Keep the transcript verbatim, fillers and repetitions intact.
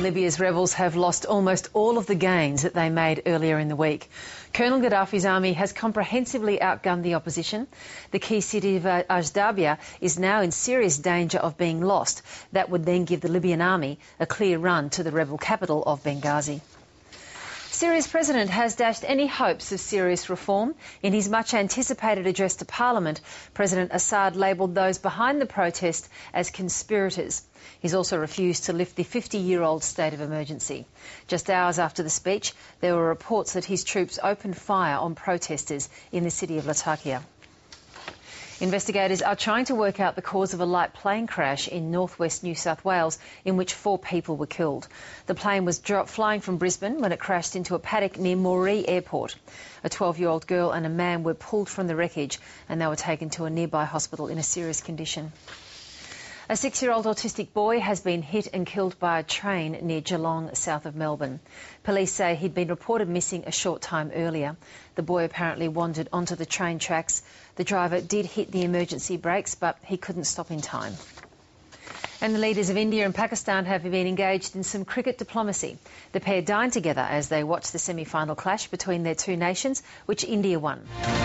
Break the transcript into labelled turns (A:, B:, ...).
A: Libya's rebels have lost almost all of the gains that they made earlier in the week. Colonel Gaddafi's army has comprehensively outgunned the opposition. The key city of Ajdabia is now in serious danger of being lost. That would then give the Libyan army a clear run to the rebel capital of Benghazi. Syria's president has dashed any hopes of serious reform. In his much-anticipated address to Parliament, President Assad labelled those behind the protest as conspirators. He's also refused to lift the fifty-year-old state of emergency. Just hours after the speech, there were reports that his troops opened fire on protesters in the city of Latakia. Investigators are trying to work out the cause of a light plane crash in northwest New South Wales in which four people were killed. The plane was flying from Brisbane when it crashed into a paddock near Moree Airport. A twelve-year-old girl and a man were pulled from the wreckage and they were taken to a nearby hospital in a serious condition. A six-year-old autistic boy has been hit and killed by a train near Geelong, south of Melbourne. Police say he'd been reported missing a short time earlier. The boy apparently wandered onto the train tracks. The driver did hit the emergency brakes, but he couldn't stop in time. And the leaders of India and Pakistan have been engaged in some cricket diplomacy. The pair dined together as they watched the semi-final clash between their two nations, which India won.